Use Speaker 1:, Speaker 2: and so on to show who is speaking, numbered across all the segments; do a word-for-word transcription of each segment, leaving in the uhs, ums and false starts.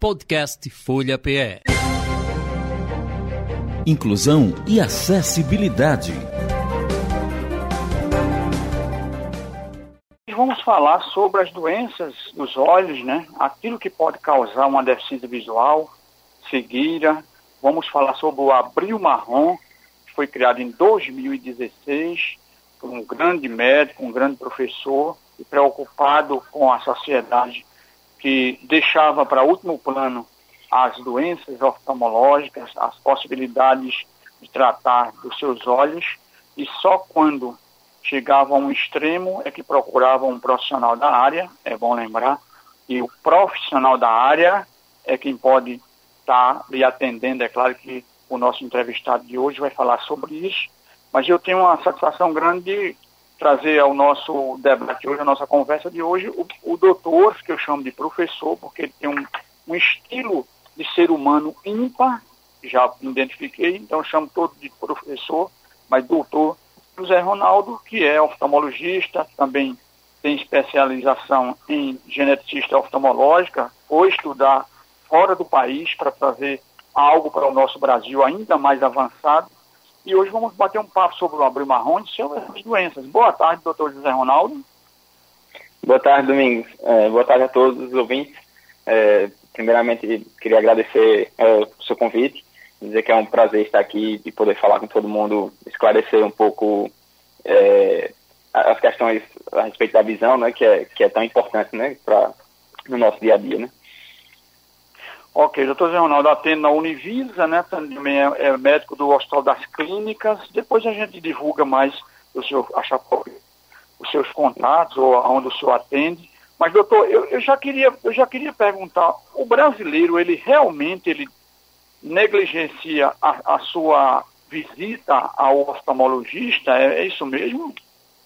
Speaker 1: Podcast Folha P E.
Speaker 2: Inclusão e acessibilidade.
Speaker 3: Vamos falar sobre as doenças dos olhos, né? Aquilo que pode causar uma deficiência visual, cegueira. Vamos falar sobre o Abril Marrom, que foi criado em dois mil e dezesseis por um grande médico, um grande professor, e preocupado com a sociedade que deixava para último plano as doenças oftalmológicas, as possibilidades de tratar dos seus olhos, e só quando chegava a um extremo é que procurava um profissional da área, é bom lembrar, e o profissional da área é quem pode estar lhe atendendo. É claro que o nosso entrevistado de hoje vai falar sobre isso, mas eu tenho uma satisfação grande de trazer ao nosso debate hoje, a nossa conversa de hoje, o, o doutor, que eu chamo de professor, porque ele tem um, um estilo de ser humano ímpar, já identifiquei, então eu chamo todo de professor, mas doutor José Ronaldo, que é oftalmologista, também tem especialização em geneticista oftalmológica, foi estudar fora do país para trazer algo para o nosso Brasil ainda mais avançado. E hoje vamos bater um papo sobre o Abril Marrom e sobre as doenças. Boa tarde, doutor José Ronaldo.
Speaker 4: Boa tarde, Domingos. É, boa tarde a todos os ouvintes. É, primeiramente, queria agradecer é, o seu convite, dizer que é um prazer estar aqui e poder falar com todo mundo, esclarecer um pouco é, as questões a respeito da visão, né, que é, que é tão importante, né, pra, no nosso dia a dia, né.
Speaker 3: Ok, doutor Zé Ronaldo atende na Univisa, né, também é, é médico do Hospital das Clínicas. Depois a gente divulga mais o seu, achar, os seus contatos ou aonde o senhor atende. Mas, doutor, eu, eu, já queria, eu já queria perguntar, o brasileiro, ele realmente ele negligencia a, a sua visita ao oftalmologista? É, é isso mesmo?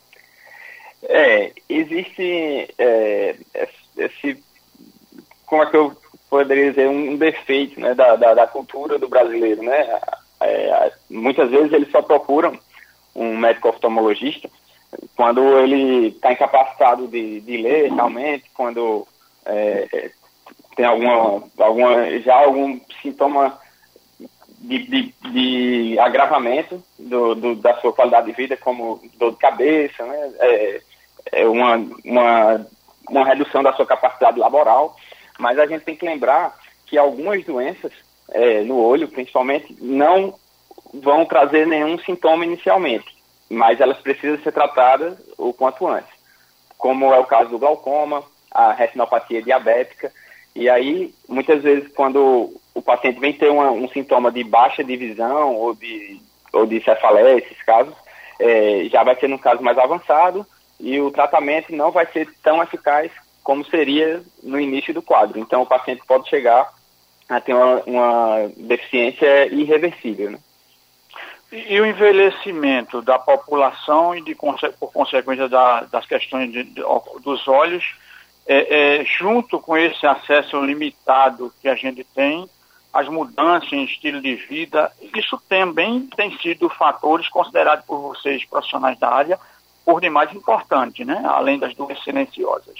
Speaker 4: É, existe é, esse, como é que eu poderia dizer, um defeito, né, da, da, da cultura do brasileiro, né? É, muitas vezes eles só procuram um médico oftalmologista quando ele está incapacitado de, de ler realmente, quando é, tem alguma, alguma, já algum sintoma de, de, de agravamento do, do, da sua qualidade de vida, como dor de cabeça, né? é, é uma, uma, uma redução da sua capacidade laboral. Mas a gente tem que lembrar que algumas doenças, é, no olho principalmente, não vão trazer nenhum sintoma inicialmente, mas elas precisam ser tratadas o quanto antes, como é o caso do glaucoma, a retinopatia diabética. E aí, muitas vezes, quando o paciente vem ter uma, um sintoma de baixa de visão ou de, ou de cefaleia, esses casos, é, já vai ser num caso mais avançado e o tratamento não vai ser tão eficaz como seria no início do quadro. Então, o paciente pode chegar a ter uma, uma deficiência irreversível, né?
Speaker 3: E, e o envelhecimento da população e, de, por consequência da, das questões de, de, dos olhos, é, é, junto com esse acesso limitado que a gente tem, as mudanças em estilo de vida, isso também tem sido fatores considerados por vocês, profissionais da área, por demais importantes, né? Além das doenças silenciosas.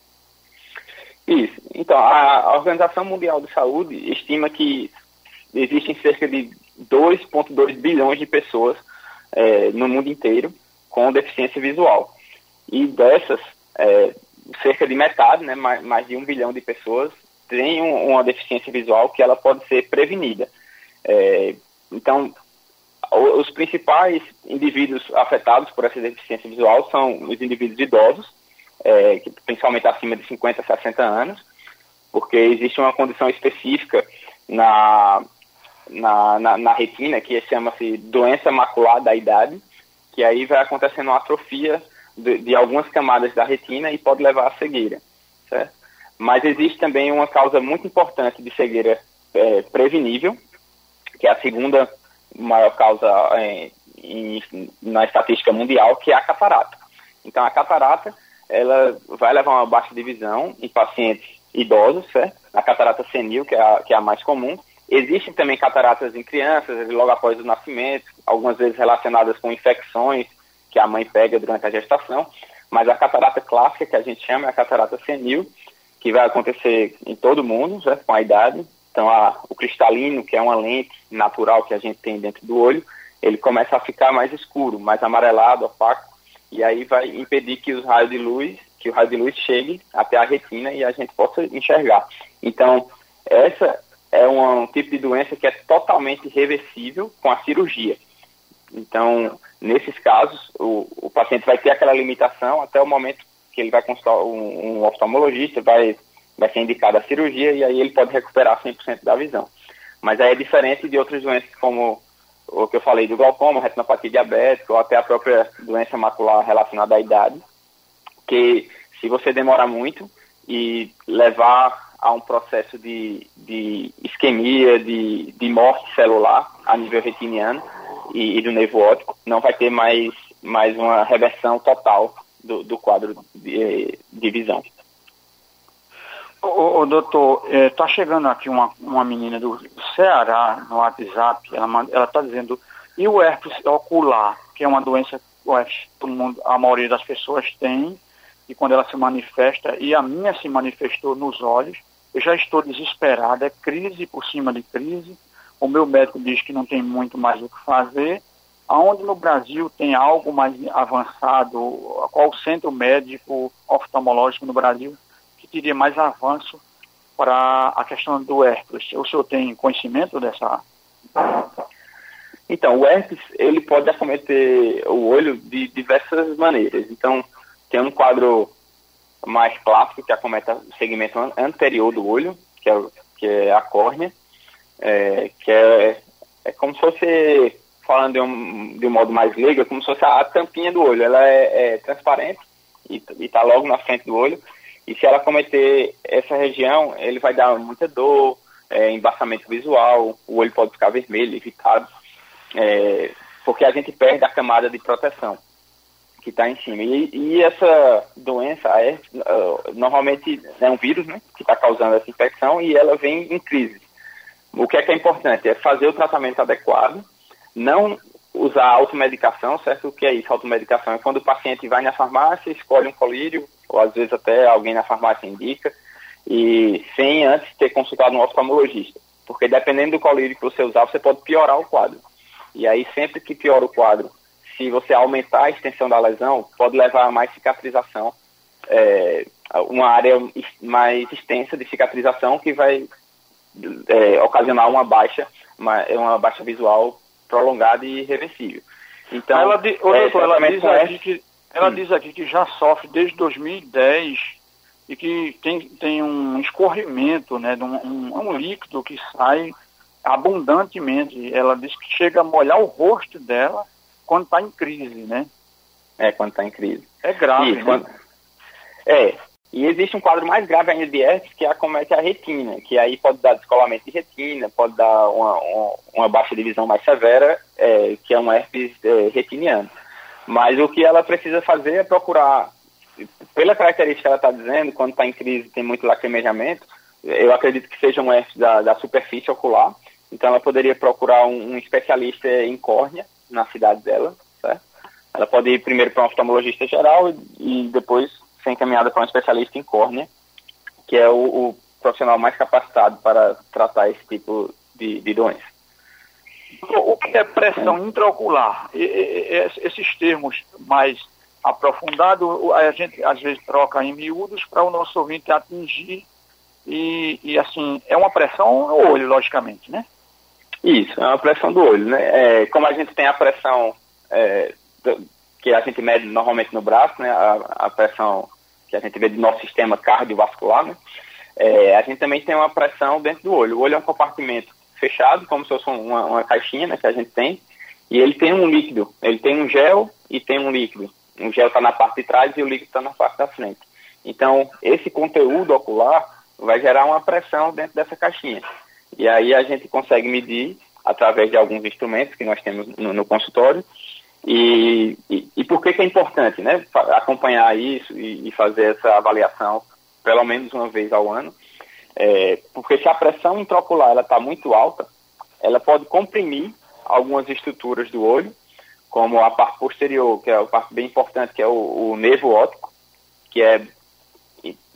Speaker 4: Isso. Então, a Organização Mundial de Saúde estima que existem cerca de dois vírgula dois bilhões de pessoas é, no mundo inteiro com deficiência visual. E dessas, é, cerca de metade, né, mais, mais de um bilhão de pessoas, tem um, uma deficiência visual que ela pode ser prevenida. É, então, os principais indivíduos afetados por essa deficiência visual são os indivíduos idosos, É, principalmente acima de cinquenta, sessenta anos, porque existe uma condição específica na, na, na, na retina, que chama-se doença macular da idade, que aí vai acontecendo uma atrofia de, de algumas camadas da retina e pode levar à cegueira, certo? Mas existe também uma causa muito importante de cegueira é, prevenível, que é a segunda maior causa é, em, na estatística mundial, que é a catarata. Então, a catarata ela vai levar uma baixa de visão em pacientes idosos, certo? A catarata senil, que é a, que é a mais comum. Existem também cataratas em crianças, logo após o nascimento, algumas vezes relacionadas com infecções que a mãe pega durante a gestação, mas a catarata clássica, que a gente chama, é a catarata senil, que vai acontecer em todo mundo, certo? Com a idade. Então, a, o cristalino, que é uma lente natural que a gente tem dentro do olho, ele começa a ficar mais escuro, mais amarelado, opaco, e aí vai impedir que os raios de luz, que o raio de luz chegue até a retina e a gente possa enxergar. Então, essa é um, um tipo de doença que é totalmente reversível com a cirurgia. Então, nesses casos, o, o paciente vai ter aquela limitação até o momento que ele vai consultar um, um oftalmologista, vai, vai ser indicada a cirurgia e aí ele pode recuperar cem por cento da visão. Mas aí é diferente de outras doenças como o que eu falei do glaucoma, retinopatia diabética ou até a própria doença macular relacionada à idade, que se você demorar muito e levar a um processo de, de isquemia, de, de morte celular a nível retiniano e, e do nervo óptico, não vai ter mais, mais uma reversão total do, do quadro de, de visão.
Speaker 3: Ô, ô, doutor, está é, chegando aqui uma, uma menina do Ceará no WhatsApp, ela está dizendo, e o herpes ocular, que é uma doença que todo mundo, a maioria das pessoas tem, e quando ela se manifesta, e a minha se manifestou nos olhos, eu já estou desesperado, é crise por cima de crise, o meu médico diz que não tem muito mais o que fazer, aonde no Brasil tem algo mais avançado, qual o centro médico oftalmológico no Brasil que teria mais avanço para a questão do herpes? O senhor tem conhecimento dessa?
Speaker 4: Então, o herpes, ele pode acometer o olho de diversas maneiras. Então, tem um quadro mais clássico que acomete o segmento anterior do olho, que é, que é a córnea, é, que é, é como se fosse, falando de um, de um modo mais leigo, é como se fosse a, a tampinha do olho. Ela é, é transparente e está logo na frente do olho. E se ela acometer essa região, ele vai dar muita dor, é, embaçamento visual, o olho pode ficar vermelho, irritado, é, porque a gente perde a camada de proteção que está em cima. E, e essa doença, a herpes, uh, normalmente é um vírus, né, que está causando essa infecção e ela vem em crise. O que é que é importante? É fazer o tratamento adequado, não usar automedicação, certo? O que é isso, automedicação? É quando o paciente vai na farmácia, escolhe um colírio, ou às vezes até alguém na farmácia indica, e sem antes ter consultado um oftalmologista. Porque dependendo do colírio que você usar, você pode piorar o quadro. E aí, sempre que piora o quadro, se você aumentar a extensão da lesão, pode levar a mais cicatrização, é, uma área mais extensa de cicatrização que vai é, ocasionar uma baixa, uma, uma baixa visual prolongada e irreversível. Então,
Speaker 3: ela, di, é, doutor, ela, diz, aqui que, ela
Speaker 4: hum.
Speaker 3: diz aqui que já sofre desde dois mil e dez e que tem, tem um escorrimento, né, de um, um, um líquido que sai abundantemente. Ela diz que chega a molhar o rosto dela quando está em crise, né?
Speaker 4: É, quando está em crise.
Speaker 3: É grave,
Speaker 4: Isso,
Speaker 3: né?
Speaker 4: Quando... É, e existe um quadro mais grave ainda de herpes, que acomete a retina, que aí pode dar descolamento de retina, pode dar uma, uma, uma baixa de visão mais severa, é, que é um herpes é, retiniano. Mas o que ela precisa fazer é procurar, pela característica que ela está dizendo, quando está em crise tem muito lacrimejamento, eu acredito que seja um herpes da, da superfície ocular, então ela poderia procurar um, um especialista em córnea na cidade dela, certo? Ela pode ir primeiro para um oftalmologista geral e, e depois ser encaminhada para um especialista em córnea, que é o, o profissional mais capacitado para tratar esse tipo de, de doença.
Speaker 3: O que é pressão intraocular? E, e, esses termos mais aprofundados, a gente às vezes troca em miúdos para o nosso ouvinte atingir e, e assim, é uma pressão no olho, logicamente, né?
Speaker 4: Isso, é uma pressão do olho, né? É, como a gente tem a pressão é, do, que a gente mede normalmente no braço, né? A, a pressão que a gente vê do nosso sistema cardiovascular, né? É, a gente também tem uma pressão dentro do olho. O olho é um compartimento fechado, como se fosse uma, uma caixinha, né, que a gente tem, e ele tem um líquido, ele tem um gel e tem um líquido. O gel está na parte de trás e o líquido está na parte da frente. Então, esse conteúdo ocular vai gerar uma pressão dentro dessa caixinha. E aí a gente consegue medir através de alguns instrumentos que nós temos no, no consultório. E, e, e por que que é importante, né, acompanhar isso e, e fazer essa avaliação pelo menos uma vez ao ano? É, porque se a pressão intraocular está muito alta, ela pode comprimir algumas estruturas do olho, como a parte posterior, que é a parte bem importante, que é o, o nervo óptico, que é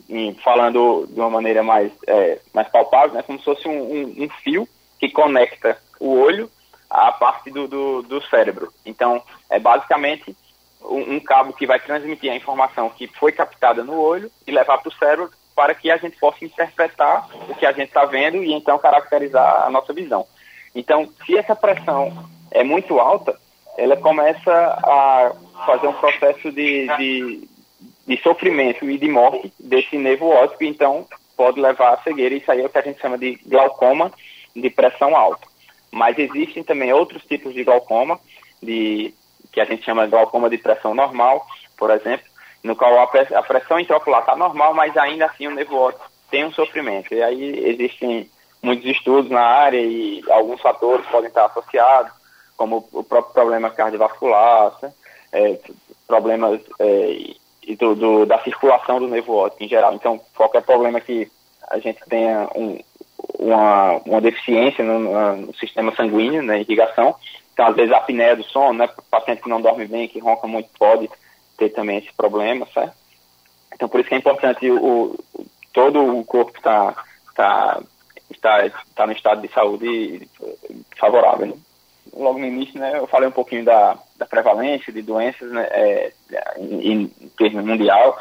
Speaker 4: em, falando de uma maneira mais, é, mais palpável, né, como se fosse um, um, um fio que conecta o olho à parte do, do, do cérebro. Então, é basicamente um, um cabo que vai transmitir a informação que foi captada no olho e levar para o cérebro para que a gente possa interpretar o que a gente está vendo e então caracterizar a nossa visão. Então, se essa pressão é muito alta, ela começa a fazer um processo de, de, de sofrimento e de morte desse nervo óptico, então pode levar à cegueira. Isso aí é o que a gente chama de glaucoma de pressão alta. Mas existem também outros tipos de glaucoma, de, que a gente chama de glaucoma de pressão normal, por exemplo, no qual a pressão intraocular está normal, mas ainda assim o nervo óptico tem um sofrimento. E aí existem muitos estudos na área e alguns fatores podem estar associados, como o próprio problema cardiovascular, é, problemas é, do, do, da circulação do nervo óptico em geral. Então, qualquer problema que a gente tenha um, uma, uma deficiência no, no sistema sanguíneo, na irrigação, então, às vezes, a apneia do sono, né, paciente que não dorme bem, que ronca muito, pode ter também esse problema, certo? Então, por isso que é importante o, todo o corpo tá, tá, está tá no estado de saúde favorável, né? Logo no início, né, eu falei um pouquinho da, da prevalência de doenças, né, é, em, em termos mundial.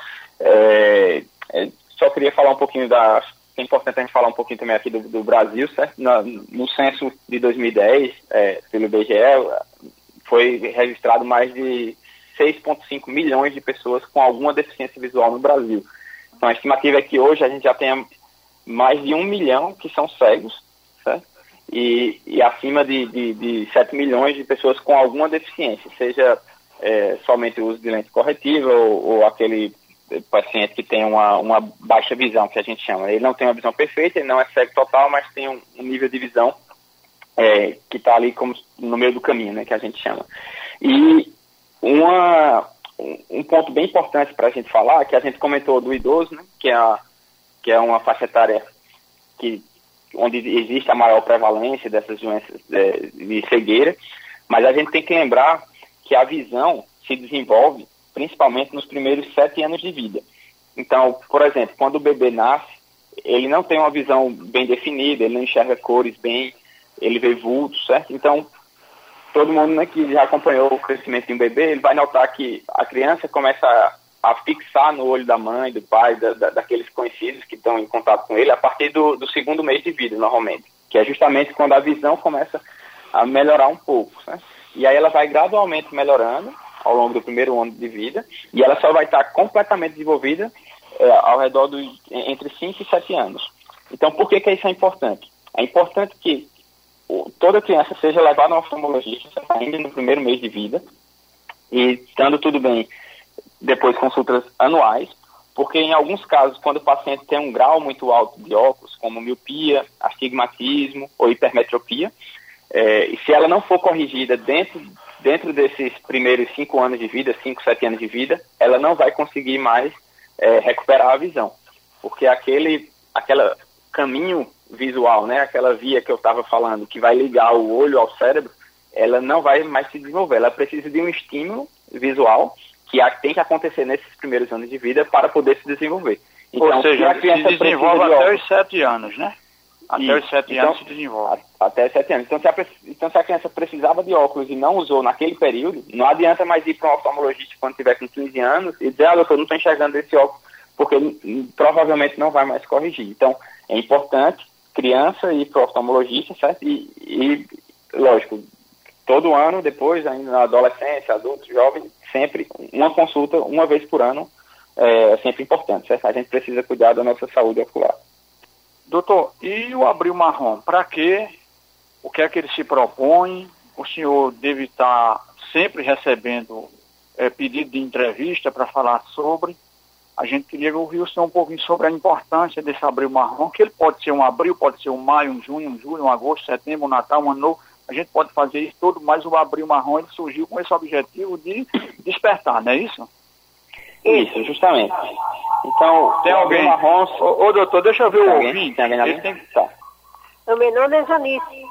Speaker 4: É, é, só queria falar um pouquinho da... É importante a gente falar um pouquinho também aqui do, do Brasil, certo? Na, no censo de dois mil e dez, é, pelo I B G E, foi registrado mais de seis vírgula cinco milhões de pessoas com alguma deficiência visual no Brasil. Então, a estimativa é que hoje a gente já tenha mais de um milhão que são cegos, certo? E, e acima de, de, de sete milhões de pessoas com alguma deficiência, seja é, somente o uso de lente corretiva ou, ou aquele paciente que tem uma, uma baixa visão, que a gente chama. Ele não tem uma visão perfeita, ele não é cego total, mas tem um, um nível de visão é, que está ali como no meio do caminho, né, que a gente chama. E uma, um ponto bem importante para a gente falar, que a gente comentou do idoso, né, que, é a, que é uma faixa etária que, onde existe a maior prevalência dessas doenças é, de cegueira, mas a gente tem que lembrar que a visão se desenvolve principalmente nos primeiros sete anos de vida. Então, por exemplo, quando o bebê nasce, ele não tem uma visão bem definida, ele não enxerga cores bem, ele vê vultos, certo? Então, todo mundo, né, que já acompanhou o crescimento de um bebê, ele vai notar que a criança começa a, a fixar no olho da mãe, do pai, da, da, daqueles conhecidos que estão em contato com ele, a partir do, do segundo mês de vida, normalmente, que é justamente quando a visão começa a melhorar um pouco, né? E aí ela vai gradualmente melhorando ao longo do primeiro ano de vida, e ela só vai estar completamente desenvolvida é, ao redor dos entre cinco e sete anos. Então, por que que isso é importante? É importante que o, toda criança seja levada ao oftalmologista ainda no primeiro mês de vida, e estando tudo bem, depois consultas anuais, porque em alguns casos, quando o paciente tem um grau muito alto de óculos, como miopia, astigmatismo ou hipermetropia, é, e se ela não for corrigida dentro dentro desses primeiros cinco anos de vida, cinco, sete anos de vida, ela não vai conseguir mais é, recuperar a visão. Porque aquele aquela caminho visual, né, aquela via que eu estava falando, que vai ligar o olho ao cérebro, ela não vai mais se desenvolver. Ela precisa de um estímulo visual que tem que acontecer nesses primeiros anos de vida para poder se desenvolver. Então,
Speaker 3: ou seja,
Speaker 4: se a criança
Speaker 3: se desenvolve
Speaker 4: de
Speaker 3: até
Speaker 4: óculos,
Speaker 3: os sete anos, né? Até
Speaker 4: Isso.
Speaker 3: os sete
Speaker 4: Então,
Speaker 3: anos se desenvolve.
Speaker 4: Até sete anos. Então se, a, então, se a criança precisava de óculos e não usou naquele período, não adianta mais ir para um oftalmologista quando tiver com quinze anos e dizer, ah, doutor, não estou enxergando esse óculos, porque hum, provavelmente não vai mais corrigir. Então, é importante criança ir para o oftalmologista, certo? E, e, lógico, todo ano, depois, ainda na adolescência, adulto, jovem, sempre uma consulta, uma vez por ano, é sempre importante, certo? A gente precisa cuidar da nossa saúde ocular.
Speaker 3: Doutor, e o Abril Marrom, para quê? O que é que ele se propõe? O senhor deve estar sempre recebendo é, pedido de entrevista para falar sobre. A gente queria ouvir o senhor um pouquinho sobre a importância desse Abril Marrom, que ele pode ser um abril, pode ser um maio, um junho, um julho, um agosto, setembro, um Natal, um ano novo. A gente pode fazer isso tudo, mas o Abril Marrom ele surgiu com esse objetivo de despertar, não é isso?
Speaker 4: Isso, justamente. Então,
Speaker 3: tem alguém?
Speaker 4: Marrom...
Speaker 3: Ô, ô, doutor, deixa eu ver o
Speaker 4: alguém?
Speaker 3: ouvinte.
Speaker 4: Tem alguém ali?
Speaker 3: Tem...
Speaker 4: Tá.
Speaker 5: O meu nome é Janice.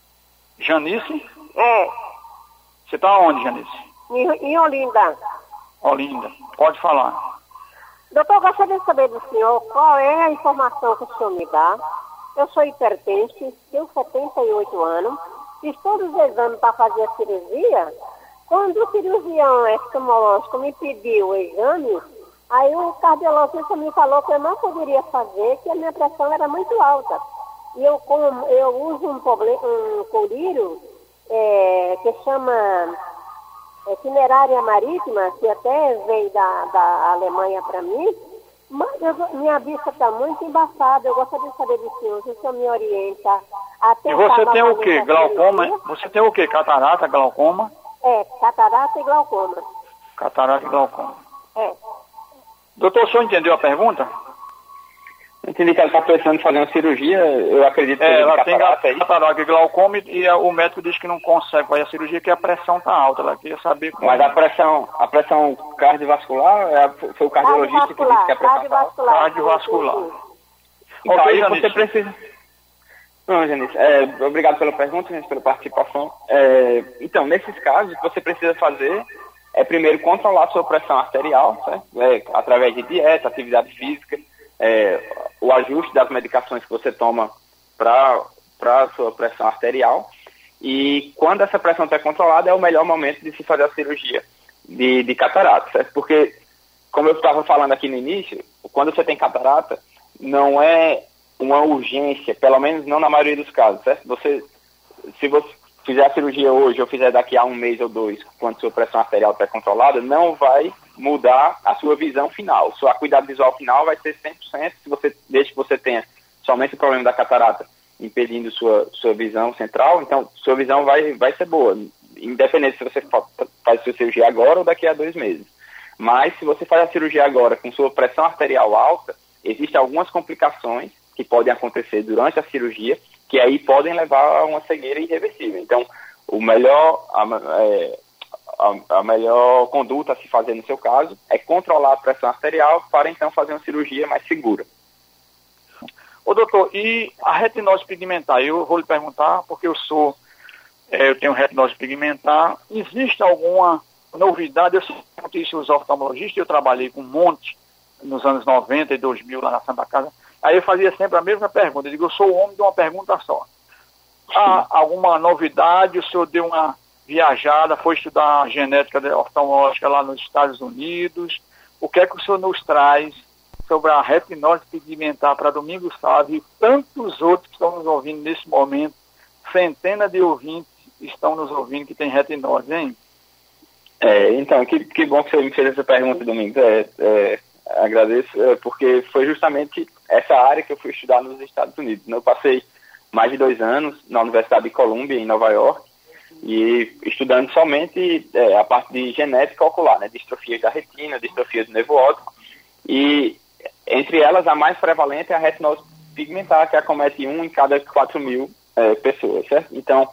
Speaker 3: Janice?
Speaker 5: É.
Speaker 3: Você está onde, Janice?
Speaker 5: Em, em Olinda.
Speaker 3: Olinda. Pode falar.
Speaker 5: Doutor, gostaria de saber do senhor qual é a informação que o senhor me dá. Eu sou hipertense, tenho setenta e oito anos, fiz todos os exames para fazer a cirurgia. Quando o cirurgião oftalmológico me pediu o exame, aí o cardiologista me falou que eu não poderia fazer, que a minha pressão era muito alta. E eu, como, eu uso um, um colírio é, que chama é, Cinerária Marítima, que até veio da, da Alemanha para mim, mas eu, minha vista está muito embaçada. Eu gostaria de saber do senhor, se o senhor me orienta a tentar.
Speaker 3: E você tem o quê? Glaucoma? Você tem o quê? Catarata, glaucoma?
Speaker 5: É, catarata e glaucoma.
Speaker 3: Catarata e glaucoma.
Speaker 5: É.
Speaker 3: Doutor, o senhor entendeu a pergunta?
Speaker 4: Eu entendi que ela está precisando de fazer uma cirurgia, eu acredito que
Speaker 3: é, ela tem
Speaker 4: catarata,
Speaker 3: catarata e glaucoma e, e o médico diz que não consegue fazer a cirurgia porque a pressão está alta. Ela queria saber como...
Speaker 4: Mas a pressão, a pressão cardiovascular, é, foi o cardiologista que disse que a pressão
Speaker 5: cardiovascular.
Speaker 3: Cardiovascular.
Speaker 4: Então,
Speaker 3: Ok,
Speaker 4: aí
Speaker 3: Janice.
Speaker 4: você precisa... Não, Janice, é, obrigado pela pergunta, Janice, pela participação. É, então, nesses casos, o que você precisa fazer é primeiro controlar a sua pressão arterial, certo? É, através de dieta, atividade física, é, o ajuste das medicações que você toma para a sua pressão arterial. E quando essa pressão está controlada, é o melhor momento de se fazer a cirurgia de, de catarata, certo? Porque, como eu estava falando aqui no início, quando você tem catarata, não é uma urgência, pelo menos não na maioria dos casos, certo? Você, se você fizer a cirurgia hoje ou fizer daqui a um mês ou dois, quando sua pressão arterial está controlada, não vai mudar a sua visão final. Sua acuidade visual final vai ser cem por cento, se você, desde que você tenha somente o problema da catarata impedindo sua, sua visão central, então sua visão vai, vai ser boa, independente se você faz a sua cirurgia agora ou daqui a dois meses. Mas se você faz a cirurgia agora com sua pressão arterial alta, existem algumas complicações que podem acontecer durante a cirurgia, que aí podem levar a uma cegueira irreversível. Então, o melhor, a, é, a, a melhor conduta a se fazer no seu caso é controlar a pressão arterial para então fazer uma cirurgia mais segura.
Speaker 3: Ô doutor, e a retinose pigmentar? Eu vou lhe perguntar, porque eu sou, é, eu tenho retinose pigmentar. Existe alguma novidade? Eu sempre isso os oftalmologistas, eu trabalhei com um monte nos anos noventa e dois mil lá na Santa Casa. Aí eu fazia sempre a mesma pergunta. Eu digo, eu sou o homem de uma pergunta só. Há alguma novidade? O senhor deu uma viajada, foi estudar genética oftalmológica lá nos Estados Unidos. O que é que o senhor nos traz sobre a retinose pigmentar para Domingos Sávio e tantos outros que estão nos ouvindo nesse momento? Centenas de ouvintes estão nos ouvindo que tem retinose, hein?
Speaker 4: É, então, que, que bom que você me fez essa pergunta, Domingos. É, é, agradeço, é, porque foi justamente essa área que eu fui estudar nos Estados Unidos. Eu passei mais de dois anos na Universidade de Columbia, em Nova York, e estudando somente é, a parte de genética ocular, né, distrofias da retina, distrofia do nervo óptico, e entre elas a mais prevalente é a retinose pigmentar, que acomete um em cada quatro mil é, pessoas, certo? Então,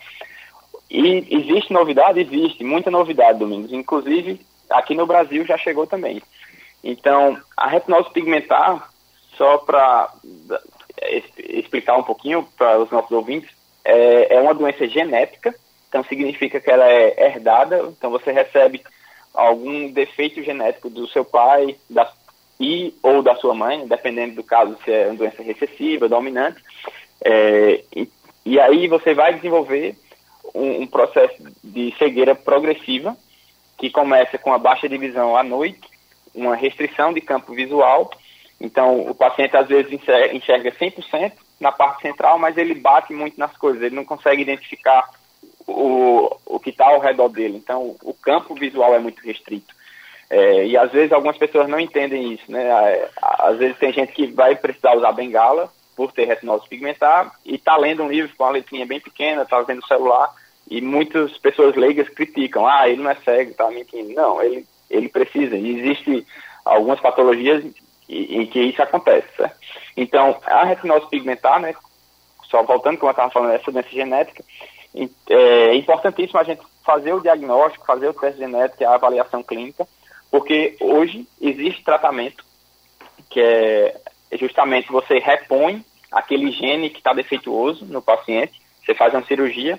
Speaker 4: e existe novidade? Existe, muita novidade, Domingos, inclusive aqui no Brasil já chegou também. Então, a retinose pigmentar, só para explicar um pouquinho para os nossos ouvintes, é, é uma doença genética, então significa que ela é herdada, então você recebe algum defeito genético do seu pai da, e ou da sua mãe, dependendo do caso, se é uma doença recessiva, dominante, é, e, e aí você vai desenvolver um, um processo de cegueira progressiva, que começa com a baixa de visão à noite, uma restrição de campo visual. Então, o paciente às vezes enxerga cem por cento na parte central, mas ele bate muito nas coisas, ele não consegue identificar o, o que está ao redor dele. Então, o campo visual é muito restrito. É, e às vezes algumas pessoas não entendem isso, né? Às vezes tem gente que vai precisar usar bengala por ter retinose pigmentar e está lendo um livro com uma letrinha bem pequena, está vendo o celular, e muitas pessoas leigas criticam, ah, ele não é cego, está mentindo. Não, ele, ele precisa. E existem algumas patologias em que isso acontece, certo? Então, a retinose pigmentar, né, só voltando, como eu estava falando, essa doença genética, é importantíssimo a gente fazer o diagnóstico, fazer o teste genético e a avaliação clínica, porque hoje existe tratamento que é justamente você repõe aquele gene que está defeituoso no paciente, você faz uma cirurgia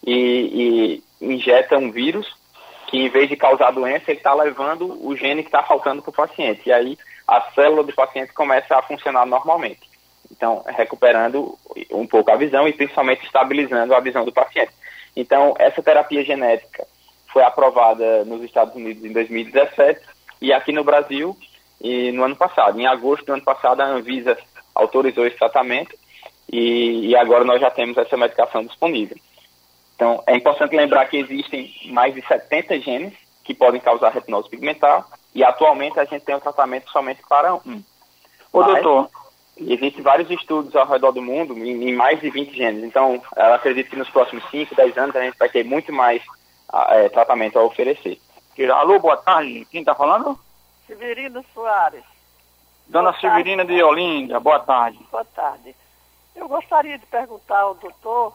Speaker 4: e, e injeta um vírus que, em vez de causar doença, ele está levando o gene que está faltando para o paciente. E aí a célula do paciente começa a funcionar normalmente. Então, recuperando um pouco a visão e principalmente estabilizando a visão do paciente. Então, essa terapia genética foi aprovada nos Estados Unidos em dois mil e dezessete e aqui no Brasil e no ano passado. Em agosto do ano passado, a Anvisa autorizou esse tratamento e, e agora nós já temos essa medicação disponível. Então, é importante lembrar que existem mais de setenta genes que podem causar retinose pigmentar e atualmente a gente tem um tratamento somente para um.
Speaker 3: Ô,
Speaker 4: Mas,
Speaker 3: doutor...
Speaker 4: existem vários estudos ao redor do mundo em, em mais de vinte genes. Então, eu acredito que nos próximos cinco, dez anos a gente vai ter muito mais é, tratamento a oferecer.
Speaker 3: Alô, boa tarde. Quem está falando?
Speaker 6: Severina Soares.
Speaker 3: Dona
Speaker 6: Boa
Speaker 3: Severina
Speaker 6: tarde.
Speaker 3: de Olinda, boa tarde.
Speaker 6: Boa tarde. Eu gostaria de perguntar ao doutor,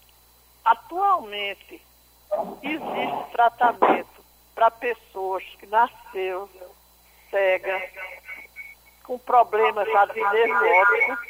Speaker 6: atualmente existe tratamento para pessoas que nasceram cega, com problemas já de nervo óptico?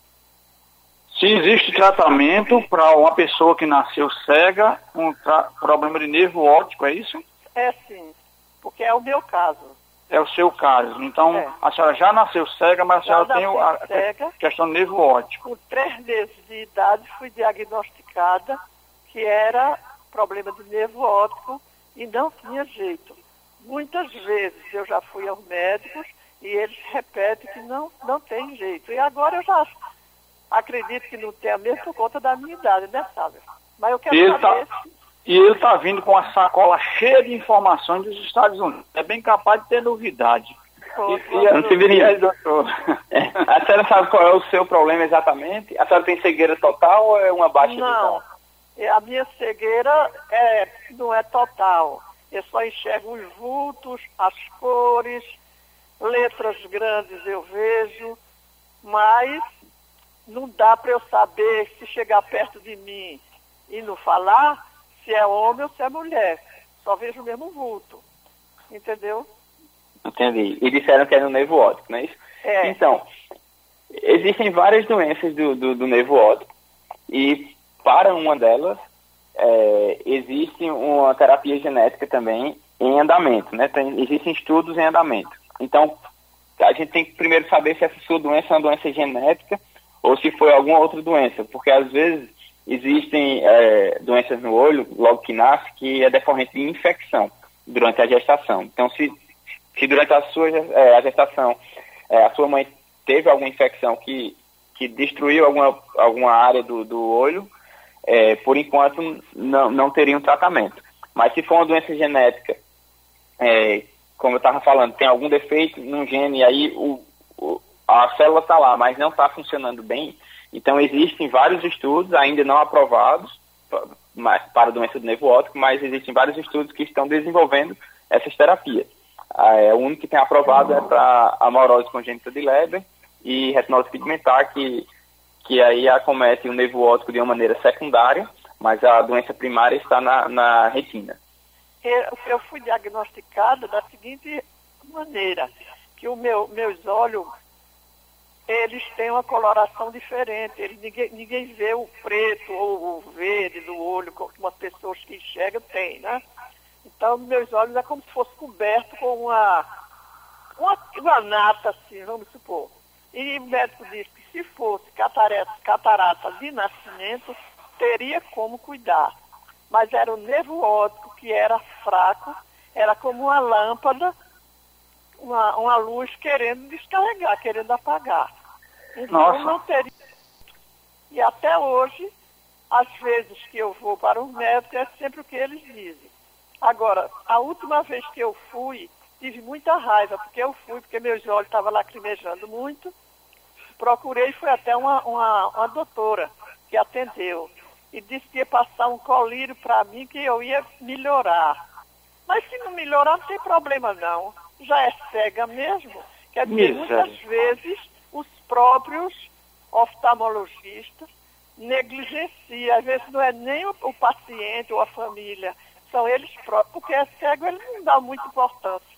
Speaker 3: Se existe tratamento para uma pessoa que nasceu cega, com um problema de nervo óptico, é isso?
Speaker 6: É sim, porque é o meu caso.
Speaker 3: É o seu caso. Então,
Speaker 6: É.
Speaker 3: a senhora já nasceu cega, mas a
Speaker 6: Já
Speaker 3: senhora tem o- a,
Speaker 6: cega.
Speaker 3: a questão do nervo óptico.
Speaker 6: Com três meses de idade fui diagnosticada que era problema de nervo óptico e não tinha jeito. Muitas vezes eu já fui aos médicos e eles repetem que não, não tem jeito. E agora eu já acredito que não tenha mesmo por conta da minha idade, né, sabe? Mas eu quero
Speaker 3: E ele
Speaker 6: saber
Speaker 3: tá-
Speaker 6: se...
Speaker 3: E ele está vindo com a sacola cheia de informações dos Estados Unidos. É bem capaz de ter novidade.
Speaker 6: Pô,
Speaker 3: E,
Speaker 6: pô,
Speaker 3: e,
Speaker 4: Dona Severina.
Speaker 3: e aí, doutor?
Speaker 4: É. A senhora sabe qual é o seu problema exatamente? A senhora tem cegueira total ou é uma baixa
Speaker 6: Não,
Speaker 4: visão?
Speaker 6: a minha cegueira é, não é total. Eu só enxergo os vultos, as cores, letras grandes eu vejo, mas não dá para eu saber se chegar perto de mim e não falar se é homem ou se é mulher. Só vejo o mesmo vulto. Entendeu?
Speaker 4: Entendi. E disseram que é no nervo óptico, não é isso?
Speaker 6: É.
Speaker 4: Então, existem várias doenças do, do, do nervo óptico e para uma delas é, existe uma terapia genética também em andamento, né? Tem, existem estudos em andamento. Então, a gente tem que primeiro saber se essa sua doença é uma doença genética ou se foi alguma outra doença, porque às vezes existem é, doenças no olho, logo que nasce, que é decorrente de infecção durante a gestação. Então, se, se durante a sua é, a gestação é, a sua mãe teve alguma infecção que, que destruiu alguma, alguma área do, do olho, é, por enquanto não, não teria um tratamento. Mas se for uma doença genética, é, como eu estava falando, tem algum defeito no gene, e aí o, o, a célula está lá, mas não está funcionando bem. Então, existem vários estudos, ainda não aprovados, para a doença do nervo óptico, mas existem vários estudos que estão desenvolvendo essas terapias. É, o único que tem aprovado é para amaurose congênita de Leber e retinose pigmentar, que, que aí acomete o nervo óptico de uma maneira secundária, mas a doença primária está na, na retina.
Speaker 6: Eu, eu fui diagnosticada da seguinte maneira, que o meu, meus olhos, eles têm uma coloração diferente, eles, ninguém, ninguém vê o preto ou o verde do olho, como as pessoas que enxergam têm, né? Então, meus olhos é como se fosse coberto com uma, uma, uma nata, assim, vamos supor. E o médico disse que se fosse catarata, catarata de nascimento, teria como cuidar. Mas era o nervo óptico que era fraco, era como uma lâmpada, uma, uma luz querendo descarregar, querendo apagar. Então
Speaker 3: Nossa.
Speaker 6: não teria. E até hoje, às vezes que eu vou para o médico, é sempre o que eles dizem. Agora, a última vez que eu fui, tive muita raiva, porque eu fui, porque meus olhos estavam lacrimejando muito. Procurei, foi até uma, uma, uma doutora que atendeu. E disse que ia passar um colírio para mim que eu ia melhorar. Mas se não melhorar, não tem problema não. Já é cega mesmo. Quer dizer,
Speaker 3: Miséria.
Speaker 6: muitas vezes os próprios oftalmologistas negligenciam. Às vezes não é nem o, o paciente ou a família, são eles próprios, porque é cego, eles não dão muita importância.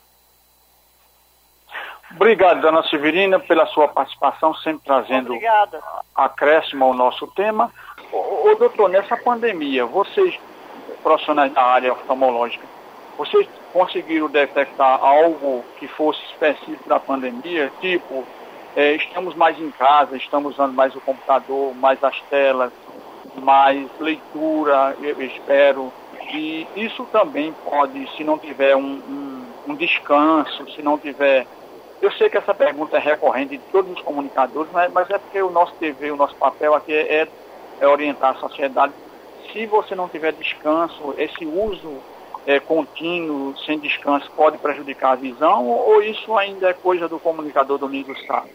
Speaker 3: Obrigado, dona Severina, pela sua participação, sempre trazendo
Speaker 6: Obrigada.
Speaker 3: acréscimo ao nosso tema. Ô, ô, doutor, nessa pandemia, vocês, profissionais da área oftalmológica, vocês conseguiram detectar algo que fosse específico da pandemia, tipo, é, estamos mais em casa, estamos usando mais o computador, mais as telas, mais leitura, eu espero, e isso também pode, se não tiver um, um, um descanso, se não tiver... Eu sei que essa pergunta é recorrente de todos os comunicadores, mas, mas é porque o nosso T V, o nosso papel aqui é, é orientar a sociedade. Se você não tiver descanso, esse uso é, contínuo, sem descanso, pode prejudicar a visão, ou, ou isso ainda é coisa do comunicador Domingos Sá?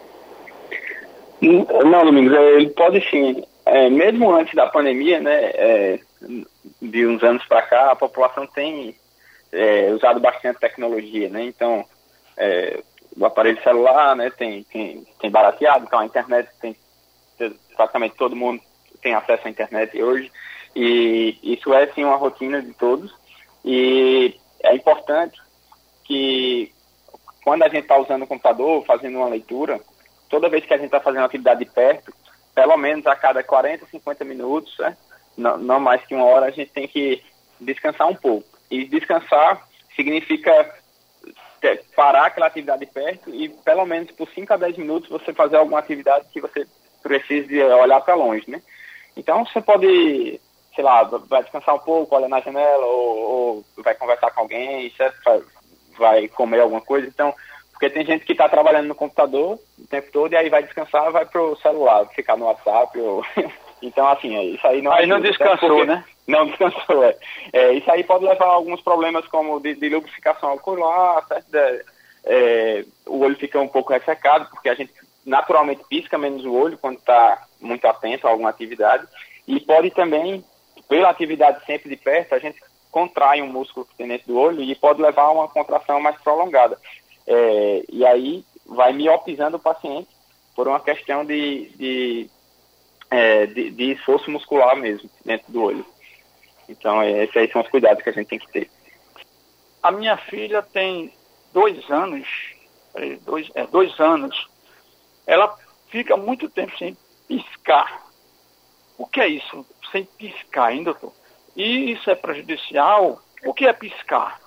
Speaker 4: Não, Domingos, ele pode sim. É, mesmo antes da pandemia, né, é, de uns anos para cá, a população tem é, usado bastante tecnologia, né? Então, é, o aparelho celular, né, tem, tem, tem barateado, então a internet tem, praticamente todo mundo tem acesso à internet hoje, e isso é sim uma rotina de todos, e é importante que quando a gente está usando o computador, fazendo uma leitura, toda vez que a gente está fazendo uma atividade de perto, pelo menos a cada quarenta, cinquenta minutos, né, não, não mais que uma hora, a gente tem que descansar um pouco. E descansar significa parar aquela atividade de perto e pelo menos por cinco a dez minutos você fazer alguma atividade que você precise olhar para longe, né? Então você pode, sei lá, vai descansar um pouco, olha na janela, ou, ou vai conversar com alguém, certo? Vai comer alguma coisa. Então, porque tem gente que está trabalhando no computador o tempo todo e aí vai descansar, vai pro celular, ficar no WhatsApp. Ou... Então, assim, isso aí não...
Speaker 3: Aí não descansou, né?
Speaker 4: Não descansou, é. é. Isso aí pode levar a alguns problemas como de, de lubrificação ocular, certo? É, é, o olho fica um pouco ressecado, porque a gente naturalmente pisca menos o olho quando está muito atento a alguma atividade. E pode também, pela atividade sempre de perto, a gente contrai um músculo que tem dentro do olho e pode levar a uma contração mais prolongada. É, e aí vai miopizando o paciente por uma questão de, de, é, de, de esforço muscular mesmo dentro do olho. Então, esses aí são os cuidados que a gente tem que ter.
Speaker 3: A minha filha tem dois anos, dois, é, dois anos, ela fica muito tempo sem piscar. O que é isso? Sem piscar, hein, doutor? E isso é prejudicial? O que é piscar?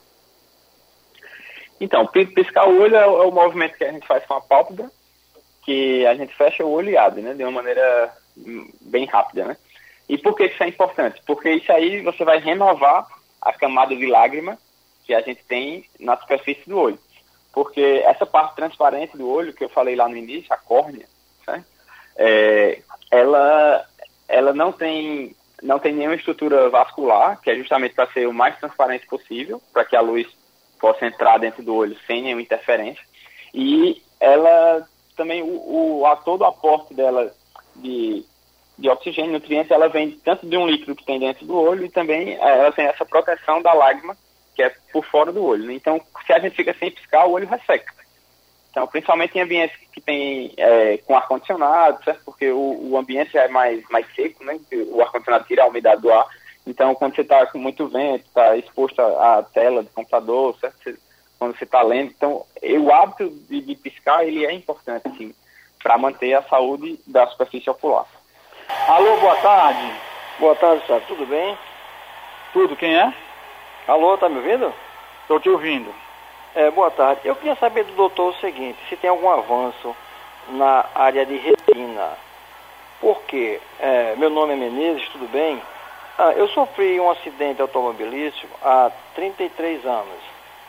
Speaker 4: Então, piscar o olho é o, é o movimento que a gente faz com a pálpebra, que a gente fecha o olho e abre, né, de uma maneira bem rápida, né? E por que isso é importante? Porque isso aí você vai renovar a camada de lágrima que a gente tem na superfície do olho. Porque essa parte transparente do olho, que eu falei lá no início, a córnea, né, é, ela, ela não tem, não tem nenhuma estrutura vascular, que é justamente para ser o mais transparente possível, para que a luz possa entrar dentro do olho sem nenhuma interferência. E ela também, o, o, a, todo o aporte dela de... de oxigênio, nutrientes, ela vem tanto de um líquido que tem dentro do olho e também ela tem essa proteção da lágrima que é por fora do olho. Então, se a gente fica sem piscar, o olho resseca. Então, principalmente em ambientes que tem é, com ar-condicionado, certo? Porque o, o ambiente já é mais, mais seco, né? O ar-condicionado tira a umidade do ar. Então, quando você está com muito vento, está exposto à tela do computador, certo? Você, quando você está lendo. Então, o hábito de, de piscar, ele é importante, assim, para manter a saúde da superfície ocular.
Speaker 3: Alô, boa tarde.
Speaker 7: Boa tarde, senhor. Tudo bem?
Speaker 3: Tudo, quem é?
Speaker 7: Alô, tá me ouvindo?
Speaker 3: Estou te ouvindo.
Speaker 7: É, boa tarde. Eu queria saber do doutor o seguinte, se tem algum avanço na área de retina. Por quê? É, meu nome é Menezes, tudo bem? Ah, eu sofri um acidente automobilístico há trinta e três anos.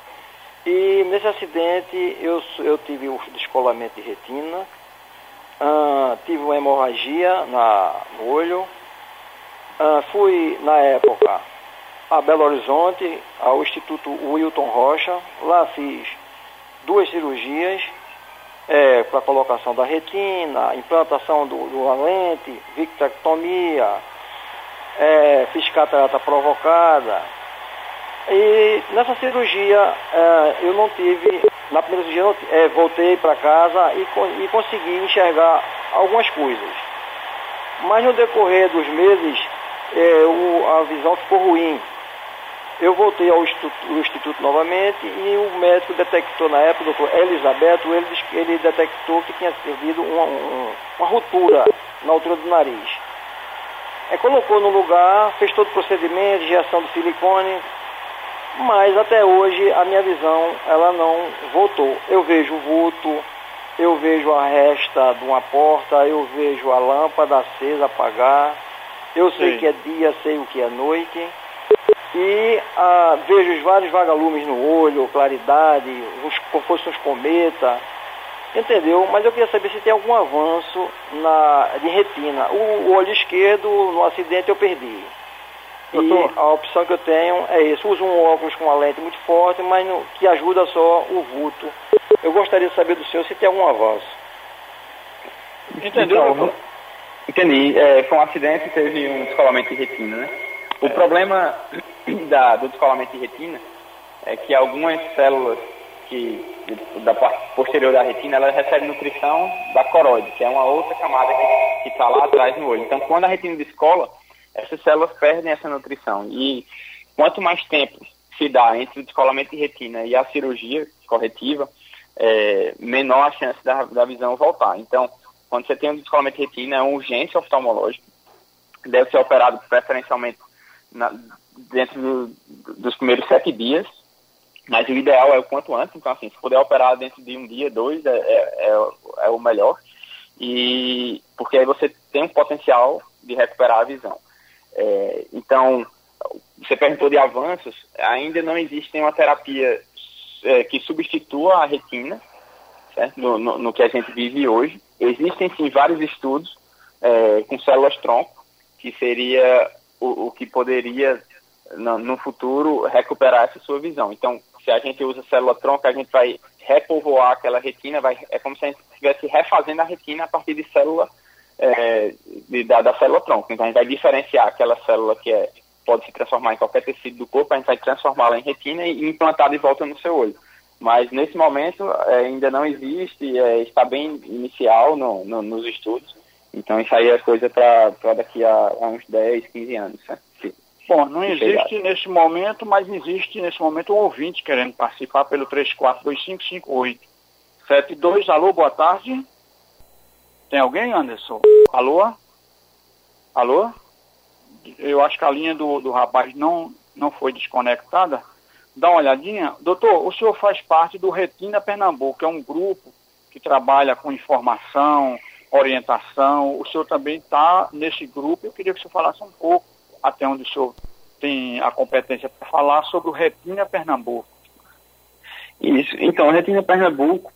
Speaker 7: E nesse acidente eu, eu tive o descolamento de retina, ah, tive uma hemorragia na, no olho, ah, fui na época a Belo Horizonte, ao Instituto Wilton Rocha, lá fiz duas cirurgias é, para colocação da retina, implantação do, do uma lente, vitrectomia, é, fiz catarata provocada. E nessa cirurgia é, eu não tive, na primeira cirurgia eu não, é, voltei para casa e, e consegui enxergar algumas coisas. Mas no decorrer dos meses é, o, a visão ficou ruim. Eu voltei ao instituto, ao instituto novamente e o médico detectou na época, o doutor Elisabeto, ele, ele detectou que tinha havido uma, uma, uma ruptura na altura do nariz. É, colocou no lugar, fez todo o procedimento, injeção de silicone, mas até hoje a minha visão ela não voltou. Eu vejo o vulto, eu vejo a resta de uma porta, eu vejo a lâmpada acesa, apagar, eu sei
Speaker 3: Sim.
Speaker 7: que é dia, sei o que é noite, e ah, vejo os vários vagalumes no olho, claridade, uns, como fosse uns cometa, entendeu? Mas eu queria saber se tem algum avanço na, de retina. O, o olho esquerdo, no acidente, eu perdi.
Speaker 3: Doutor.
Speaker 7: E a opção que eu tenho é isso. Uso um óculos com uma lente muito forte, mas no, que ajuda só o vulto. Eu gostaria de saber do senhor se tem algum avanço.
Speaker 3: Entendeu?
Speaker 4: Então, entendi. É, foi um acidente e teve um descolamento de retina, né? O
Speaker 3: É.
Speaker 4: problema da, do descolamento de retina é que algumas células que, da parte posterior da retina, elas recebem nutrição da coroide, que é uma outra camada que está lá atrás no olho. Então, quando a retina descola, essas células perdem essa nutrição. E quanto mais tempo se dá entre o descolamento de retina e a cirurgia corretiva, é, menor a chance da, da visão voltar. Então, quando você tem um descolamento de retina, é uma urgência oftalmológica, deve ser operado preferencialmente na, dentro do, dos primeiros sete dias, mas o ideal é o quanto antes. Então, assim, se puder operar dentro de um dia, dois, é, é, é, é o melhor, e porque aí você tem um potencial de recuperar a visão. É, então, você perguntou de avanços, ainda não existe uma terapia é, que substitua a retina, certo? No, no, no que a gente vive hoje. Existem, sim, vários estudos é, com células-tronco, que seria o, o que poderia, no, no futuro, recuperar essa sua visão. Então, se a gente usa célula-tronco, a gente vai repovoar aquela retina, vai, é como se a gente estivesse refazendo a retina a partir de célula, é, de, da, da célula-tronco. Então, a gente vai diferenciar aquela célula que é, pode se transformar em qualquer tecido do corpo, a gente vai transformá-la em retina e implantar de volta no seu olho. Mas, nesse momento, é, ainda não existe, é, está bem inicial no, no, nos estudos. Então, isso aí é coisa para daqui a, a uns dez, quinze anos, né? Se,
Speaker 3: Bom, não
Speaker 4: se
Speaker 3: existe
Speaker 4: chegar.
Speaker 3: nesse momento, mas existe nesse momento um ouvinte querendo participar pelo três quatro dois cinco cinco oito sete dois. Alô, boa tarde. Tem alguém, Anderson? Alô? Alô? Eu acho que a linha do, do rapaz não, não foi desconectada. Dá uma olhadinha. Doutor, o senhor faz parte do Retina Pernambuco, que é um grupo que trabalha com informação, orientação. O senhor também está nesse grupo. Eu queria que o senhor falasse um pouco, até onde o senhor tem a competência para falar, sobre o Retina Pernambuco.
Speaker 4: Isso. Então, o Retina Pernambuco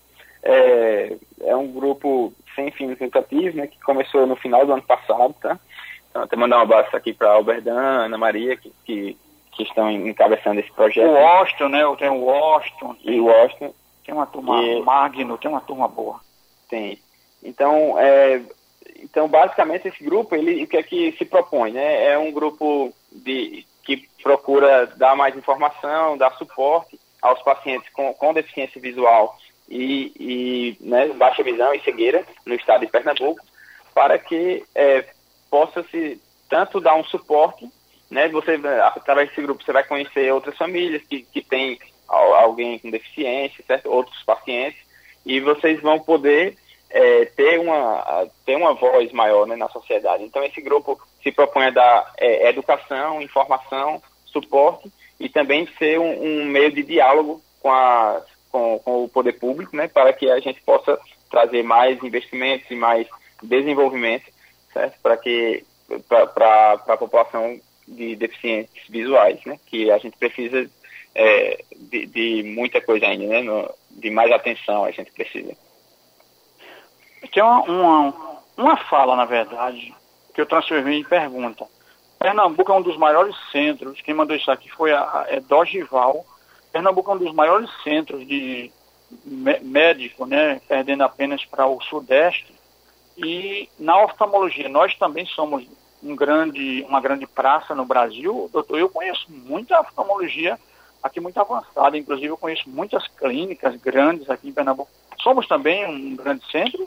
Speaker 4: é, é um grupo sem fins lucrativos, né, que começou no final do ano passado, tá? Então, até mandar um abraço aqui para a Alberdan, Ana Maria, que, que, que estão encabeçando esse projeto.
Speaker 3: O Washington, né? Eu tenho o Washington.
Speaker 4: E o Washington.
Speaker 3: Tem uma turma,
Speaker 4: e...
Speaker 3: Magno, tem uma turma boa.
Speaker 4: Tem. Então, é, então, basicamente, esse grupo, ele, o que é que se propõe, né? É um grupo de, que procura dar mais informação, dar suporte aos pacientes com, com deficiência visual e, e né, baixa visão e cegueira no estado de Pernambuco, para que é, possa-se tanto dar um suporte, né? Você, através desse grupo, você vai conhecer outras famílias que, que têm alguém com deficiência, certo? Outros pacientes, e vocês vão poder É, ter, uma, ter uma voz maior, né, na sociedade. Então, esse grupo se propõe a dar é, educação, informação, suporte e também ser um, um meio de diálogo com, a, com, com o poder público, né, para que a gente possa trazer mais investimentos e mais desenvolvimento, certo? Para que para a população de deficientes visuais, né, que a gente precisa é, de, de muita coisa ainda, né, no, de mais atenção a gente precisa.
Speaker 3: Tem uma, uma, uma fala, na verdade, que eu transformei em pergunta. Pernambuco é um dos maiores centros, quem mandou isso aqui foi a, a é Dogival. Pernambuco é um dos maiores centros de médico, né, perdendo apenas para o Sudeste. E na oftalmologia, nós também somos um grande, uma grande praça no Brasil. Doutor, eu conheço muita oftalmologia aqui muito avançada, inclusive eu conheço muitas clínicas grandes aqui em Pernambuco. Somos também um grande centro?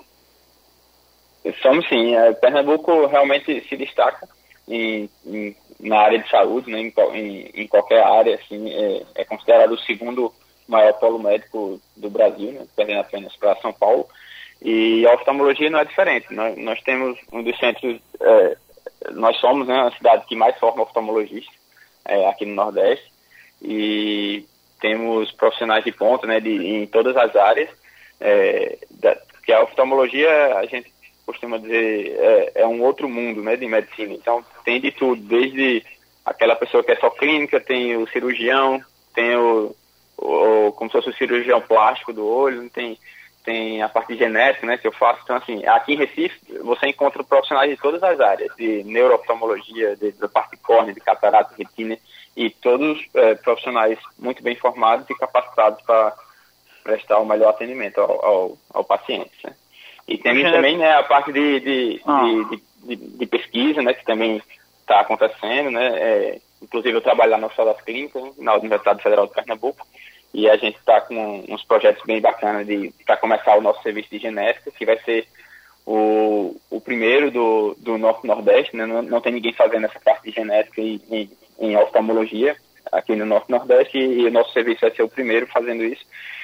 Speaker 4: Somos sim. É, Pernambuco realmente se destaca em, em, na área de saúde, né, em, em, em qualquer área, assim, é, é considerado o segundo maior polo médico do Brasil, né, perdendo apenas para São Paulo. E a oftalmologia não é diferente. Nós, nós temos um dos centros, é, nós somos, né, a cidade que mais forma oftalmologistas é, aqui no Nordeste. e temos profissionais de ponta, né, de, em todas as áreas, é, da, que a oftalmologia, a gente costuma dizer, é, é um outro mundo, né, de medicina. Então, tem de tudo, desde aquela pessoa que é só clínica, tem o cirurgião, tem o, o como se fosse o cirurgião plástico do olho, tem, tem a parte genética, né, que eu faço. Então, assim, aqui em Recife, você encontra profissionais de todas as áreas, de neurooftalmologia, de, da parte de córnea, de catarata, retina, e todos é, profissionais muito bem formados e capacitados para prestar o melhor atendimento ao, ao, ao paciente, né? E tem também, né, a parte de, de, ah. de, de, de pesquisa, né, que também está acontecendo, né, é, inclusive eu trabalho lá na Hospital das Clínicas, né, na Universidade Federal de Pernambuco, e a gente está com uns projetos bem bacanas para começar o nosso serviço de genética, que vai ser o, o primeiro do, do Norte-Nordeste, né, não, não tem ninguém fazendo essa parte de genética em, em, em oftalmologia aqui no Norte-Nordeste, e, e o nosso serviço vai ser o primeiro fazendo isso.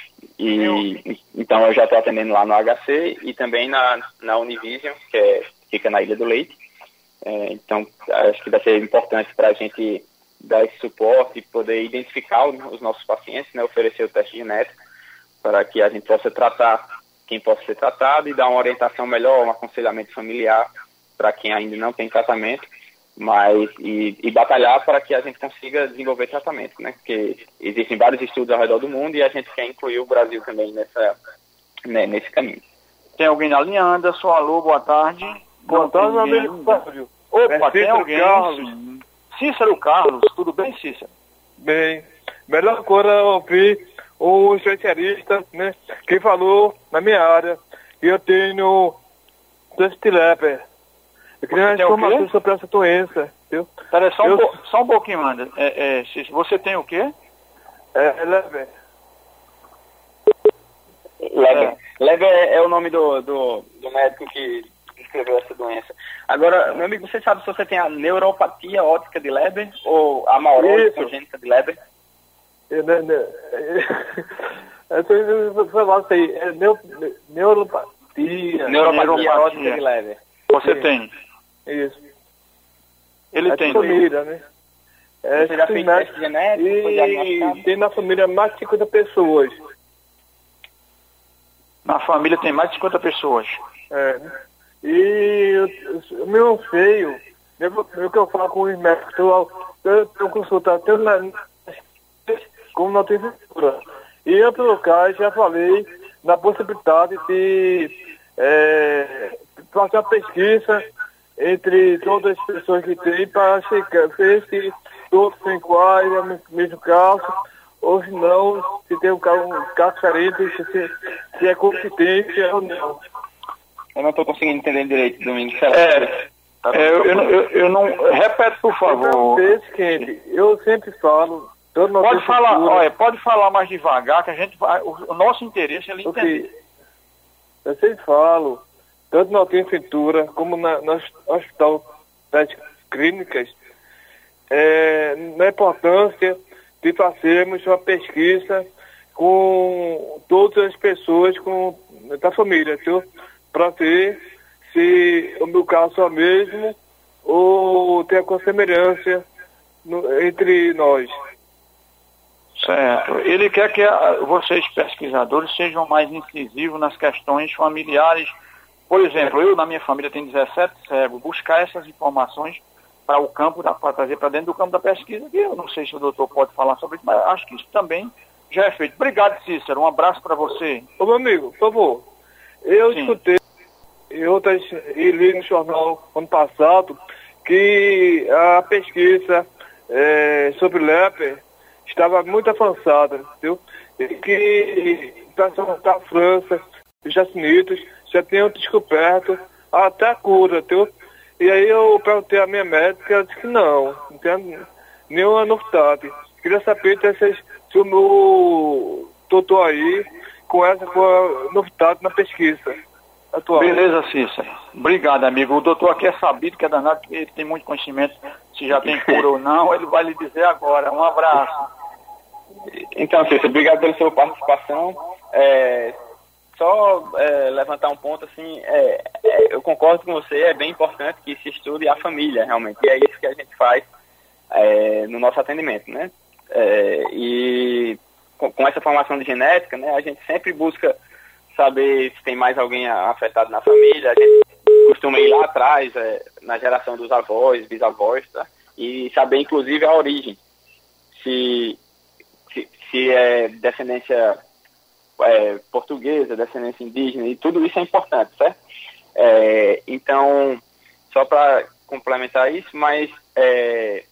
Speaker 4: E então eu já estou atendendo lá no H C e também na, na Univision, que é, fica na Ilha do Leite. É, então acho que vai ser importante para a gente dar esse suporte e poder identificar os nossos pacientes, né, oferecer o teste genético para que a gente possa tratar quem possa ser tratado e dar uma orientação melhor, um aconselhamento familiar para quem ainda não tem tratamento, mas e, e batalhar para que a gente consiga desenvolver tratamento, né? Porque existem vários estudos ao redor do mundo e a gente quer incluir o Brasil também nessa, né, nesse caminho.
Speaker 3: Tem alguém na linha? Anderson, alô, boa tarde.
Speaker 8: Boa tarde, meu amigo Fábio.
Speaker 3: Opa, é tem alguém? Carlos. Cícero Carlos, tudo bem, Cícero?
Speaker 8: Bem, melhor coisa é ouvir o especialista, né, que falou na minha área que eu tenho teste leber. Eu queria informação sobre essa doença, viu?
Speaker 3: Pera, só,
Speaker 8: eu...
Speaker 3: um po... só um pouquinho, Amanda. É, é, você tem o quê?
Speaker 8: É, Leber.
Speaker 4: Leber. É. Leber é o nome do, do, do médico que descreveu essa doença. Agora, meu amigo, você sabe se você tem a neuropatia óptica de Leber ou a amaurose congênita de Leber?
Speaker 8: Eu, né, né, eu vou falar isso aí. É neu, neuropatia.
Speaker 4: Neuropatia óptica de Leber.
Speaker 3: Você Sim. tem?
Speaker 8: Isso.
Speaker 3: Ele
Speaker 8: é
Speaker 3: tem.
Speaker 8: Família, né? É,
Speaker 4: Você já fez teste genético?
Speaker 8: E tem na família mais de cinquenta pessoas.
Speaker 3: Na família tem mais de cinquenta pessoas.
Speaker 8: É. E o meu feio, o que eu falo com os médicos, eu, eu, eu consulto tanto na, como na prefeitura. E em outro lugar, já falei na possibilidade de é, fazer uma pesquisa entre todas as pessoas que tem para checar, ver se todos se enquadram no mesmo caso, ou se não, se tem um caso, um caso diferente, se, se é consistência ou não.
Speaker 4: Eu não estou conseguindo entender direito, Domingos.
Speaker 3: É, é, eu, eu, eu, eu não... Repete, por favor.
Speaker 8: Quente, eu sempre falo...
Speaker 3: Pode falar, olha, pode falar mais devagar, que a gente vai... O, o nosso interesse é ele entender.
Speaker 8: Okay. Eu sempre falo, tanto na Cintura como na, no Hospital das Clínicas, é, na importância de fazermos uma pesquisa com todas as pessoas com, da família, para ver se o meu caso é o mesmo ou tem alguma semelhança no, entre nós.
Speaker 3: Certo. Ele quer que a, vocês, pesquisadores, sejam mais incisivos nas questões familiares. Por exemplo, eu, na minha família, tenho dezessete cegos. Buscar essas informações para o campo, para trazer para dentro do campo da pesquisa, que eu não sei se o doutor pode falar sobre isso, mas acho que isso também já é feito. Obrigado, Cícero. Um abraço para você.
Speaker 8: Ô, meu amigo, por favor. Eu Sim. escutei e outras e li no jornal ano passado que a pesquisa é, sobre Leber estava muito avançada, viu? E que da França, os Estados Unidos já tinham descoberto até a cura, viu? E aí eu perguntei à minha médica, ela disse que não, não tem nenhuma novidade. Queria saber se, se o meu doutor aí com essa com a novidade na pesquisa atual.
Speaker 3: Beleza, Cícero. Obrigado, amigo. O doutor aqui é sabido, que é danado, que ele tem muito conhecimento, se já tem cura ou não, ele vai lhe dizer agora. Um abraço.
Speaker 4: Então, Cícero, obrigado pela sua participação. É, só é, levantar um ponto, assim, é, é, eu concordo com você, é bem importante que se estude a família, realmente, e é isso que a gente faz é, no nosso atendimento, né? É, e com, com essa formação de genética, né, a gente sempre busca saber se tem mais alguém afetado na família. A gente costuma ir lá atrás, é, na geração dos avós, bisavós, tá? E saber, inclusive, a origem. Se, se, se é descendência é, portuguesa, descendência indígena, e tudo isso é importante, certo? É, então, só para complementar isso, mas é,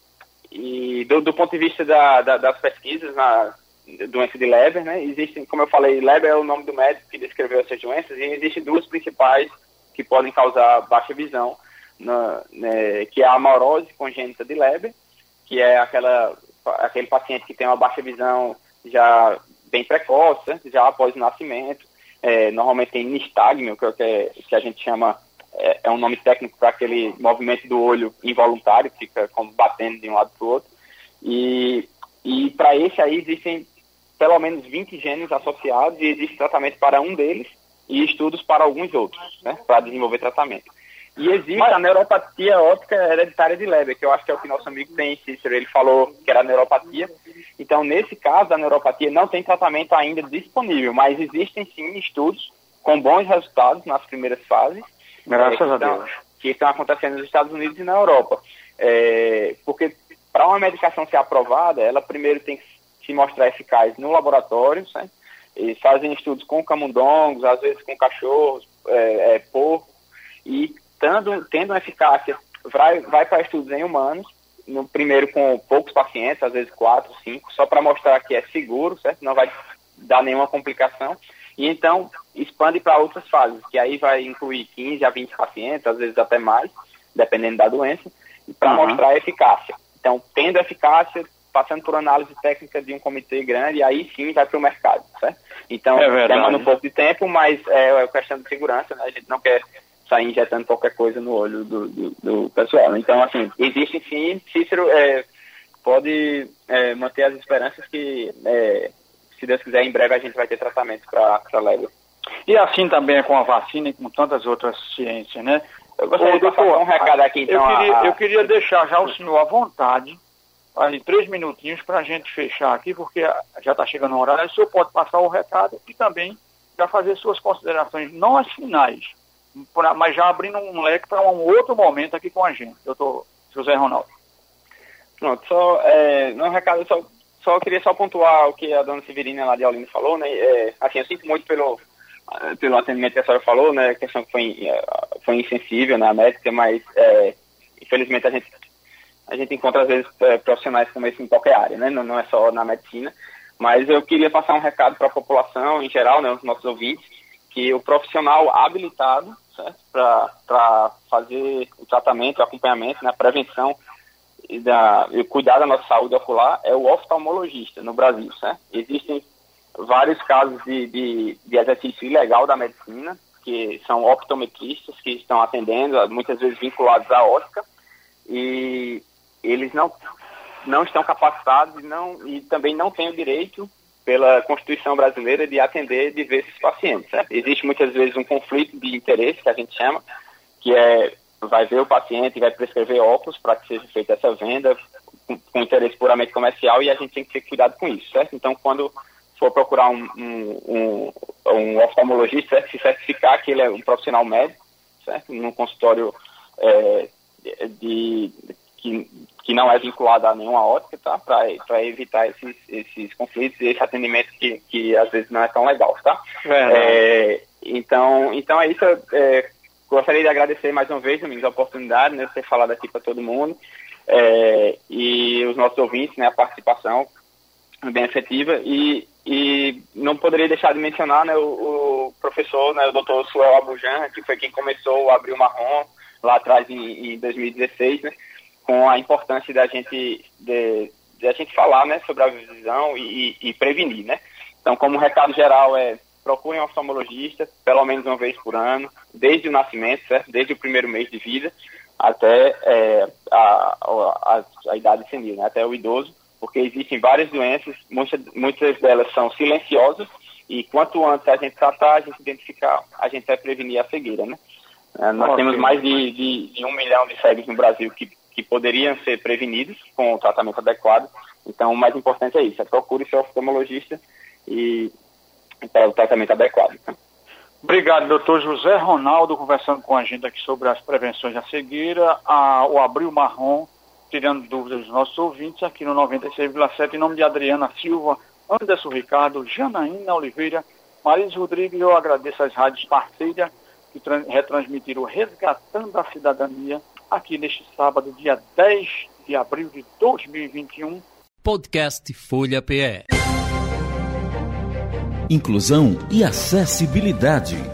Speaker 4: e do, do ponto de vista da, da, das pesquisas na doença de Leber, né, existem, como eu falei, Leber é o nome do médico que descreveu essas doenças, e existem duas principais que podem causar baixa visão, na, né, que é a amarose congênita de Leber, que é aquela, aquele paciente que tem uma baixa visão já bem precoce, né, já após o nascimento, é, normalmente tem nistagmo, que, é, que a gente chama, é, é um nome técnico para aquele movimento do olho involuntário, que fica como batendo de um lado para o outro, e, e para esse aí existem pelo menos vinte genes associados e existe tratamento para um deles e estudos para alguns outros, né, para desenvolver tratamento. E existe Mas... a neuropatia óptica hereditária de Leber, que eu acho que é o que nosso amigo tem, Cícero, ele falou que era neuropatia. Então, nesse caso da neuropatia, não tem tratamento ainda disponível, mas existem sim estudos com bons resultados nas primeiras fases.
Speaker 3: Graças
Speaker 4: é,
Speaker 3: a Deus.
Speaker 4: Que estão acontecendo nos Estados Unidos e na Europa. É, porque para uma medicação ser aprovada, ela primeiro tem que se mostrar eficaz no laboratório, certo? Eles fazem estudos com camundongos, às vezes com cachorros, é, é, porco, e tendo, tendo uma eficácia, vai, vai para estudos em humanos, no primeiro com poucos pacientes, às vezes quatro, cinco, só para mostrar que é seguro, certo? Não vai dar nenhuma complicação, e então expande para outras fases, que aí vai incluir quinze a vinte pacientes, às vezes até mais, dependendo da doença, para uhum. mostrar a eficácia. Então, tendo eficácia, passando por análise técnica de um comitê grande, e aí sim vai para o mercado, certo? Então, é demanda um pouco de tempo, mas é questão de segurança, né? A gente não quer sair injetando qualquer coisa no olho do, do, do pessoal. Então, assim, existe sim, Cícero é, pode é, manter as esperanças que, é, se Deus quiser, em breve a gente vai ter tratamento para Leber.
Speaker 3: E assim também é com a vacina e com tantas outras ciências, né?
Speaker 4: Eu gostaria Ô, de passar um recado aqui, então.
Speaker 3: Eu queria,
Speaker 4: a...
Speaker 3: eu queria deixar já o senhor à vontade, aí três minutinhos para a gente fechar aqui, porque já está chegando o horário. O senhor pode passar o recado e também já fazer suas considerações, não as finais, pra, mas já abrindo um leque para um outro momento aqui com a gente, doutor José Ronaldo.
Speaker 4: Pronto, só, é, no recado, só, só queria só pontuar o que a dona Severina lá de Olinda falou, né? É, assim, eu sinto muito pelo, pelo atendimento que a senhora falou, né? A questão que foi, foi insensível na médica, mas é, infelizmente a gente A gente encontra, às vezes, é, profissionais como esse em qualquer área, né? Não, não é só na medicina. Mas eu queria passar um recado para a população, em geral, né, os nossos ouvintes, que o profissional habilitado para fazer o tratamento, o acompanhamento, né, a prevenção e, da, e cuidar da nossa saúde ocular é o oftalmologista no Brasil, certo? Existem vários casos de, de, de exercício ilegal da medicina, que são optometristas que estão atendendo, muitas vezes vinculados à ótica, e eles não, não estão capacitados e, não, e também não têm o direito, pela Constituição brasileira, de atender diversos pacientes. Certo? Existe muitas vezes um conflito de interesse, que a gente chama, que é, vai ver o paciente e vai prescrever óculos para que seja feita essa venda com, com interesse puramente comercial, e a gente tem que ter cuidado com isso, certo? Então, quando for procurar um, um, um, um oftalmologista, certo? Se certificar que ele é um profissional médico, certo? Num consultório é, de, que, que não é vinculado a nenhuma ótica, tá? Para evitar esses, esses conflitos e esse atendimento que, que às vezes não é tão legal, tá? É, então, então é isso. É, gostaria de agradecer mais uma vez, Domingos, a oportunidade, né, de ter falado aqui para todo mundo, é, e os nossos ouvintes, né, a participação bem efetiva, e, e não poderia deixar de mencionar, né, o, o professor, né, o doutor Suel Abujan, que foi quem começou o Abril Marrom lá atrás em, em dois mil e dezesseis, né, com a importância da gente, de, de a gente falar, né, sobre a visão e, e, e prevenir, né. Então, como recado geral é: procurem um oftalmologista pelo menos uma vez por ano, desde o nascimento, certo? Desde o primeiro mês de vida até é, a, a, a idade senil, né? Até o idoso, porque existem várias doenças, muitas, muitas delas são silenciosas, e quanto antes a gente tratar, a gente identificar, a gente vai prevenir a cegueira, né? É, nós Ótimo. temos mais de, de, de um milhão de cegos no Brasil que que poderiam ser prevenidos com o tratamento adequado. Então, o mais importante é isso, é procure seu oftalmologista e para o tratamento adequado.
Speaker 3: Obrigado, doutor José Ronaldo, conversando com a gente aqui sobre as prevenções da cegueira, a, o Abril Marrom, tirando dúvidas dos nossos ouvintes, aqui no noventa e seis vírgula sete, em nome de Adriana Silva, Anderson Ricardo, Janaína Oliveira, Marisa Rodrigues. Eu agradeço às rádios parceiras que retransmitiram Resgatando a Cidadania aqui neste sábado, dia dez de abril de dois mil e vinte e um.
Speaker 1: Podcast Folha P E.
Speaker 2: Inclusão e acessibilidade.